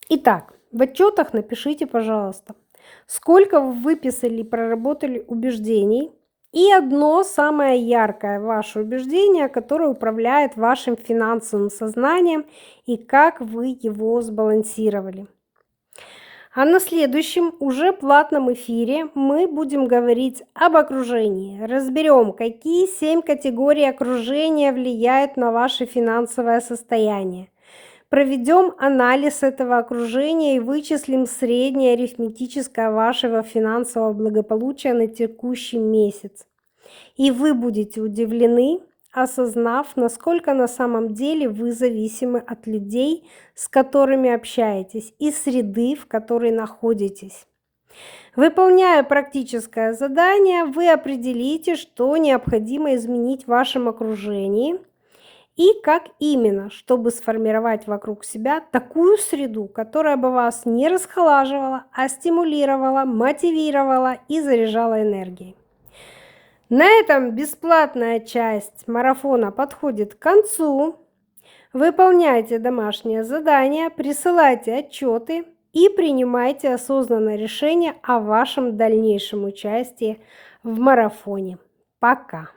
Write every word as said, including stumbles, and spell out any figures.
Итак, в отчетах напишите, пожалуйста, сколько вы выписали и проработали убеждений и одно самое яркое ваше убеждение, которое управляет вашим финансовым сознанием и как вы его сбалансировали. А на следующем, уже платном эфире мы будем говорить об окружении. Разберем, какие семь категорий окружения влияют на ваше финансовое состояние. Проведем анализ этого окружения и вычислим среднее арифметическое вашего финансового благополучия на текущий месяц. И вы будете удивлены, осознав, насколько на самом деле вы зависимы от людей, с которыми общаетесь, и среды, в которой находитесь. Выполняя практическое задание, вы определите, что необходимо изменить в вашем окружении и как именно, чтобы сформировать вокруг себя такую среду, которая бы вас не расхолаживала, а стимулировала, мотивировала и заряжала энергией. На этом бесплатная часть марафона подходит к концу. Выполняйте домашнее задание, присылайте отчеты и принимайте осознанное решение о вашем дальнейшем участии в марафоне. Пока!